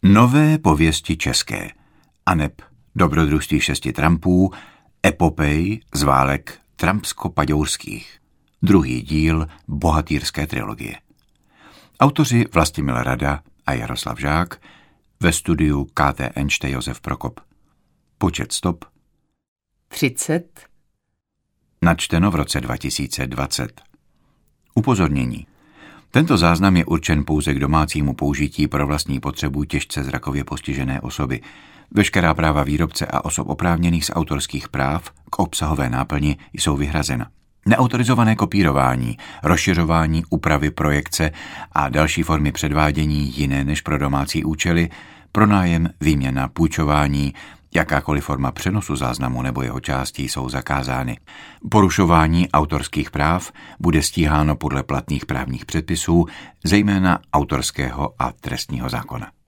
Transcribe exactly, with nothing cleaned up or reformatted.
Nové pověsti české, aneb Dobrodružství šesti trampů, epopej z válek trampsko-paďourských. Druhý díl bohatýrské trilogie. Autoři Vlastimil Rada a Jaroslav Žák, ve studiu K T N čte Josef Prokop. Počet stop třicet. Načteno v roce dva tisíce dvacet. Upozornění. Tento záznam je určen pouze k domácímu použití pro vlastní potřebu těžce zrakově postižené osoby. Veškerá práva výrobce a osob oprávněných z autorských práv k obsahové náplni jsou vyhrazena. Neautorizované kopírování, rozšiřování, úpravy, projekce a další formy předvádění jiné než pro domácí účely, pronájem, výměna, půjčování, jakákoliv forma přenosu záznamu nebo jeho částí jsou zakázány. Porušování autorských práv bude stíháno podle platných právních předpisů, zejména autorského a trestního zákona.